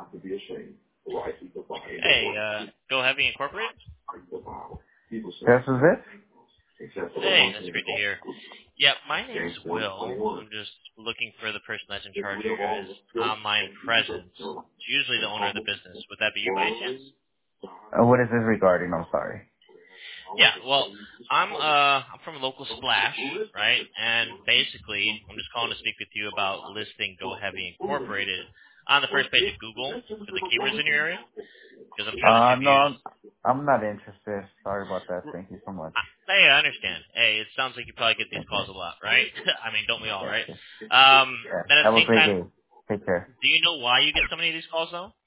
Hey, Go Heavy Incorporated? This is it? Hey, that's great to hear. Yeah, my name's Will. I'm just looking for the person that's in charge of your guys' online presence. It's usually the owner of the business. Would that be you by any chance? What is this regarding? I'm sorry. Yeah, well, I'm from a local Splash, right? And basically, I'm just calling to speak with you about listing Go Heavy Incorporated on the first page of Google for the keywords in your area, because I'm sure that you've No, used. I'm not interested. Sorry about that. Thank you so much. Hey, I understand. Hey, it sounds like you probably get these calls a lot, right? I mean, don't we all, Yes, right? yes. Then at Have the a same great time, day. Take care. do you know why you get so many of these calls, though?